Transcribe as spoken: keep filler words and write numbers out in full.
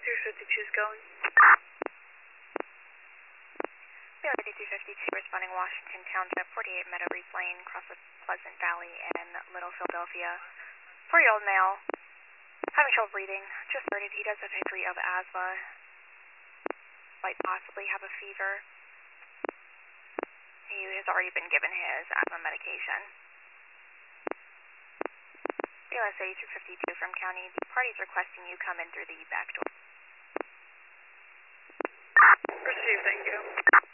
three fifty-two is going. Bailey fifty-two fifty-two responding Washington Township, forty-eight Meadow Breeze Lane, across the Pleasant Valley in Little Philadelphia. forty-year-old male, having trouble breathing, just started. He does have a history of asthma, might possibly have a fever. He has already been given his asthma medication. B L S eighty-two fifty-two from County, the party's requesting you come in through the back door. Proceed, thank you.